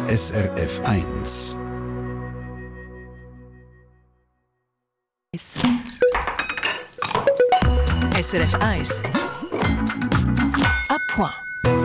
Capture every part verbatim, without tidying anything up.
S R F eins. S R F eins. À point.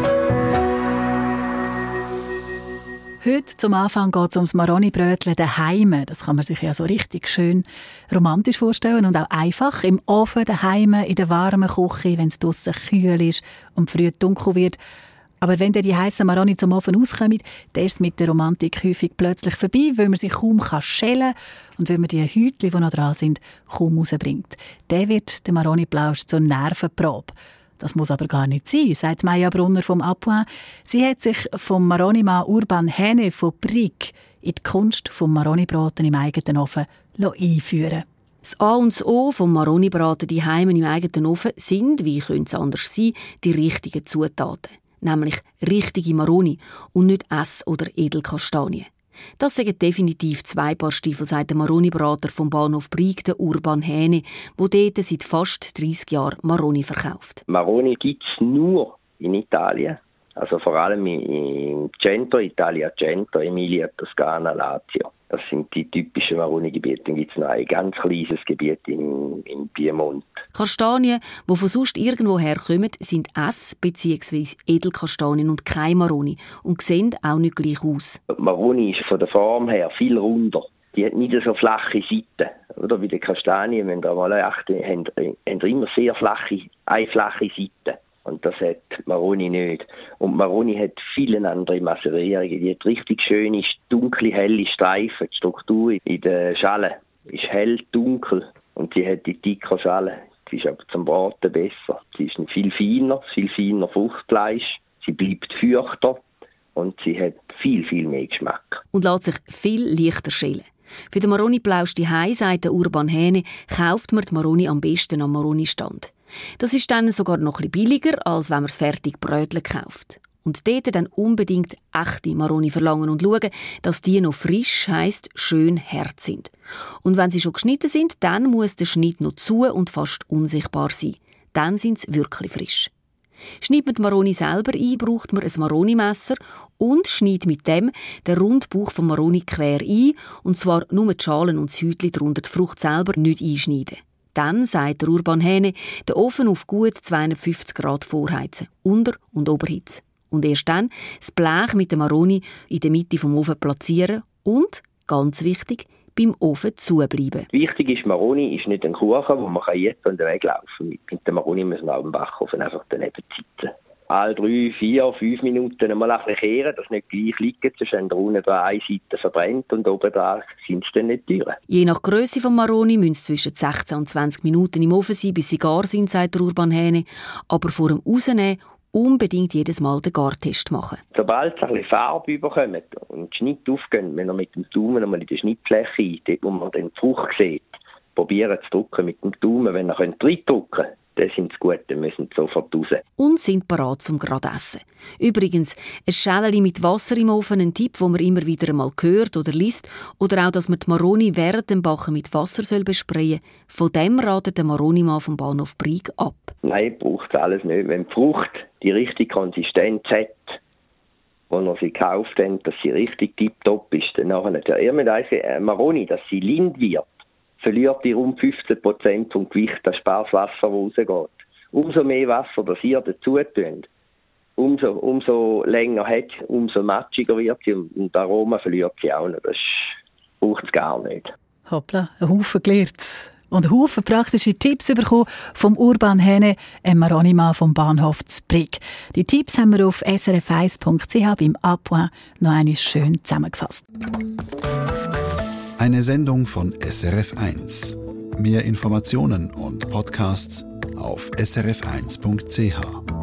Heute zum Anfang geht es ums Maroni-Brötchen daheim. Das kann man sich ja so richtig schön romantisch vorstellen und auch einfach. Im Ofen daheim, in der warmen Küche, wenn es draussen kühl ist und früh dunkel wird. Aber wenn dann die heissen Maroni zum Ofen rauskommen, dann ist es mit der Romantik häufig plötzlich vorbei, weil man sie kaum schälen kann und weil man die Häutchen, die noch dran sind, kaum rausbringt. Dann wird der Maroni-Plausch zur Nervenprobe. Das muss aber gar nicht sein, sagt Maja Brunner vom À point. Sie hat sich vom Maroni-Mann Urban Hähne von Brig in die Kunst vom Maroni-Braten im eigenen Ofen einführen. Das A und das O vom Maroni-Braten die Heimen im eigenen Ofen sind, wie könnte es anders sein, die richtigen Zutaten. Nämlich richtige Maroni und nicht Ess- oder Edelkastanien. Das sind definitiv zwei Paar Stiefel, sagt der Maroni-Brater vom Bahnhof Brig, der Urban Hähne, der dort seit fast dreissig Jahren Maroni verkauft. Maroni gibt es nur in Italien, also vor allem im Centro, Italia Centro, Emilia, Toscana, Lazio. Das sind die typischen Maroni-Gebiete. Dann gibt es noch ein ganz kleines Gebiet in, in Piemont. Kastanien, die von sonst irgendwo herkommen, sind Ess- bzw. Edelkastanien und keine Maroni und sehen auch nicht gleich aus. Die Maroni ist von der Form her viel runder. Die hat nicht so flache Seiten. Oder wie die Kastanien, wenn ihr mal achten, haben, haben immer sehr flache, eine flache Seite. Und das hat Maroni nicht. Und Maroni hat viele andere Maserierungen. Die hat richtig schöne, dunkle, helle Streifen. Die Struktur in der Schale ist hell, dunkel. Und sie hat die dicke Schale. Sie ist aber zum Braten besser. Sie ist viel feiner, viel feiner Fruchtfleisch. Sie bleibt feuchter. Und sie hat viel, viel mehr Geschmack. Und lässt sich viel leichter schälen. Für den Maroni-Plausch daheim, sagt der Urban Hähne, kauft man die Maroni am besten am Maroni-Stand. Das ist dann sogar noch ein bisschen billiger, als wenn man es fertig Brötchen kauft. Und dort dann unbedingt echte Maroni verlangen und schauen, dass die noch frisch, heisst schön hart sind. Und wenn sie schon geschnitten sind, dann muss der Schnitt noch zu und fast unsichtbar sein. Dann sind sie wirklich frisch. Schneidet man die Maroni selber ein, braucht man ein Maroni-Messer und schneidet mit dem den Rundbauch vom Maroni quer ein, und zwar nur die Schalen und das Häutchen darunter, die Frucht selber nicht einschneiden. Dann, sagt der Urban Hähne, den Ofen auf gut zweihundertfünfzig Grad vorheizen, Unter- und Oberhitze. Und erst dann das Blech mit dem Maroni in der Mitte vom Ofen platzieren und, ganz wichtig, beim Ofen zubleiben. Wichtig ist, Maroni ist nicht ein Kuchen, wo man jetzt an den Weg laufen kann. Mit dem Maroni müssen wir auf dem Backofen einfach daneben sitzen. Alle drei, vier, fünf Minuten mal ein bisschen kehren, dass nicht gleich liegen, sonst haben unten dran eine Seite verbrennt und oben dran sind sie dann nicht teuer. Je nach Grösse des Maroni müssen sie zwischen sechzehn und zwanzig Minuten im Ofen sein, bis sie gar sind, sagt der Urban Hähne. Aber vor dem Rausnehmen unbedingt jedes Mal den Gartest machen. Sobald sie ein bisschen Farbe bekommen und die Schnitte aufgehen, wenn er mit dem Daumen einmal in die Schnittfläche ein, dort wo man den Frucht sieht, probieren zu drücken mit dem Daumen. Wenn er reindrücken könnt, dann sind sie gut, dann müssen sie sofort raus. Und sind parat zum gerade essen. Übrigens, ein Schälchen mit Wasser im Ofen, ein Tipp, den man immer wieder einmal hört oder liest, oder auch, dass man die Maroni während dem Backen mit Wasser besprayen soll. Von dem ratet der Maroni-Mann vom Bahnhof Brig ab. Nein, braucht es alles nicht. Wenn die Frucht die richtige Konsistenz hat, wo wir sie gekauft haben, dass sie richtig tipptopp ist, dann nachher nicht. Ihr müsst eine Maroni, dass sie lind wird, verliert die rund fünfzehn Prozent vom Gewicht, das Sparswasser, das rausgeht. Umso mehr Wasser, das ihr dazu tut, umso, umso länger hat, umso matschiger wird sie und das Aroma verliert sie auch nicht. Das braucht es gar nicht. Hoppla, ein Haufen gelernt. Und einen Haufen praktische Tipps bekommen vom Urban Hähne, einem Maroni-Mann vom Bahnhof Brig. Die Tipps haben wir auf s r f eins punkt c h beim À point noch einmal schön zusammengefasst. Eine Sendung von S R F eins. Mehr Informationen und Podcasts auf s r f eins punkt c h.